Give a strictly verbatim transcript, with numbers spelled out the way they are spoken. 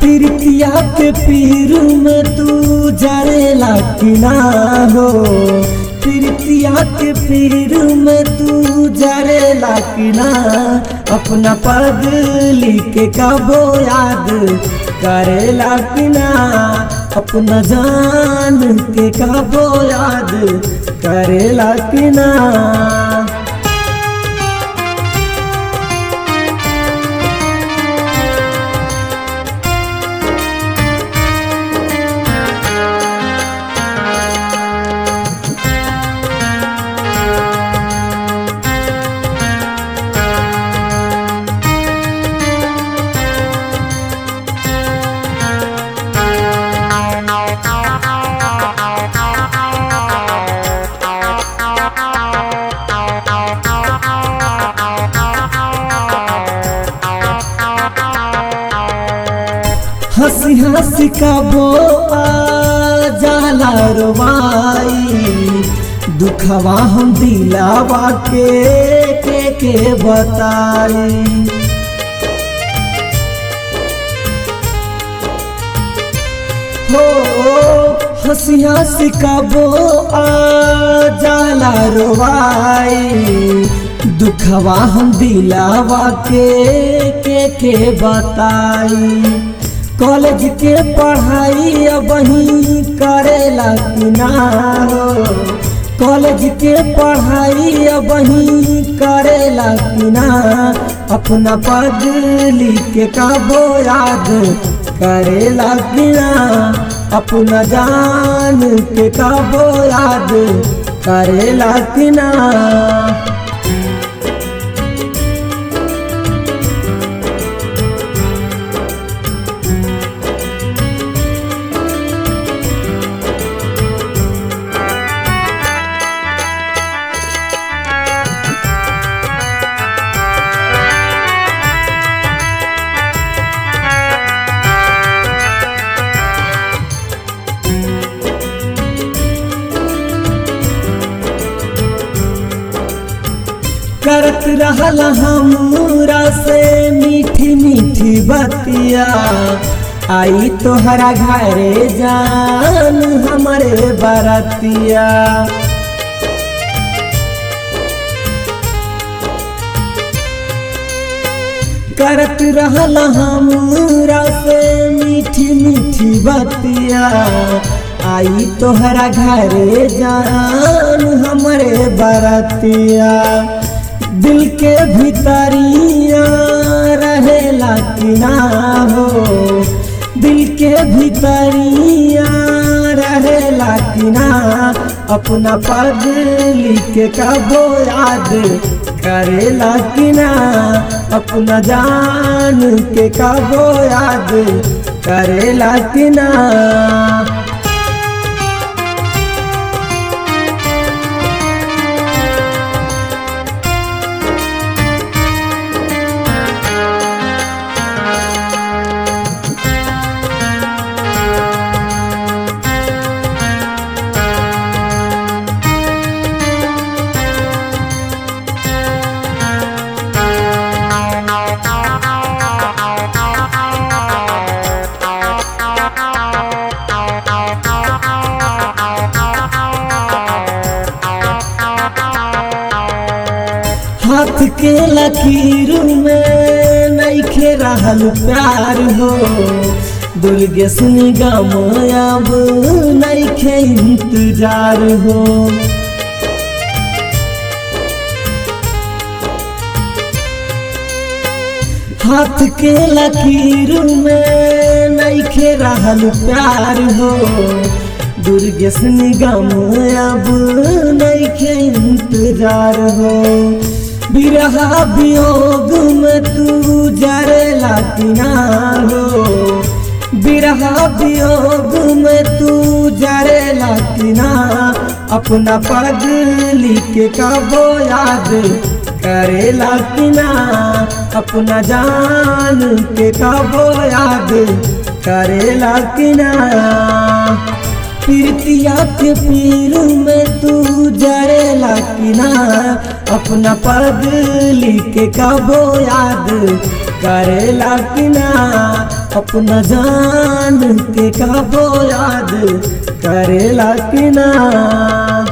प्रीतिया के पीर में तू जरेला कि ना हो, प्रीतिया के पीर में तू जरेला कि ना, अपना पगली के कबो याद करेला कि ना, अपना जान के कबो याद करेला कि ना। हंसी हंसी कबो आ जाला रोवाई, दुखवा हम दिलावा के के के बताई। हो हंसी हंसी कबो आ जाला रोवाई, दुखवा हम दिलावा के के के बताई। कॉलेज के पढ़ाई अब ही करेला कि ना हो, कॉलेज के पढ़ाई अब ही करेला कि ना, अपना पगली के कबो याद करेला कि ना, अपना जान के कबो याद करेला कि ना। करत रहल हमरा से मीठी मीठी बतिया, आई तोहरा घरे जान हमरे बरतिया। करत रहल हमरा से मीठी मीठी बतिया, आई तोहरा घरे जान हमरे बरतिया। दिल के भीतरिया रहेला कि ना हो, दिल के भीतरिया रहेला कि ना, अपना पगली के कबो याद करेला कि ना, अपना जान के कबो याद करेला कि ना। हाथ के लकीर में नइखे रहल प्यार हो, दुर्गे सुनी गम अब नइखे इंतजार हो। हाथ के लकीर में नइखे रहल प्यार हो, दुर्गे सुनी गम अब नइखे इंतजार हो। बिरहा वियोग में तू जरेला कि ना हो, बिरहा वियोग में तू जरेला कि ना, अपना पगली के कबो याद करेला कि ना, अपना जान के कबो याद करेला कि ना। प्रीतिया के पीर में तू जरेला कि ना, अपना पगली के कबो याद करेला कि ना, अपना जान के कबो याद करेला कि ना।